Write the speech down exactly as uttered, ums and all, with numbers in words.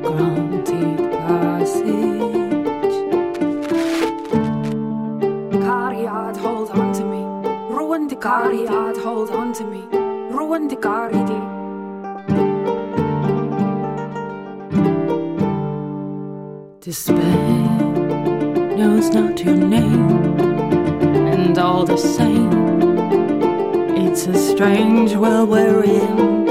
granted passage. Cariad, hold on to me. Ruin the cariad, hold on to me. Ruin the caridi. Despair knows not your name, and all the same, it's a strange world we're in.